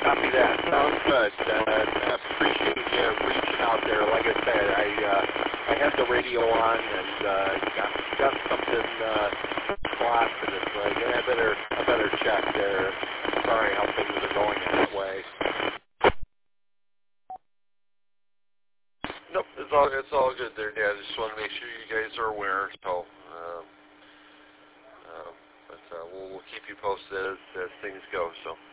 Copy that. Sounds good. I appreciate you reaching out there. Like I said, I had the radio on and got something clocked, and it's like I better check there. Sorry how things are going that way. Nope, it's all good there, Dad. I just want to make sure you guys are aware. So, but we'll keep you posted as things go. So.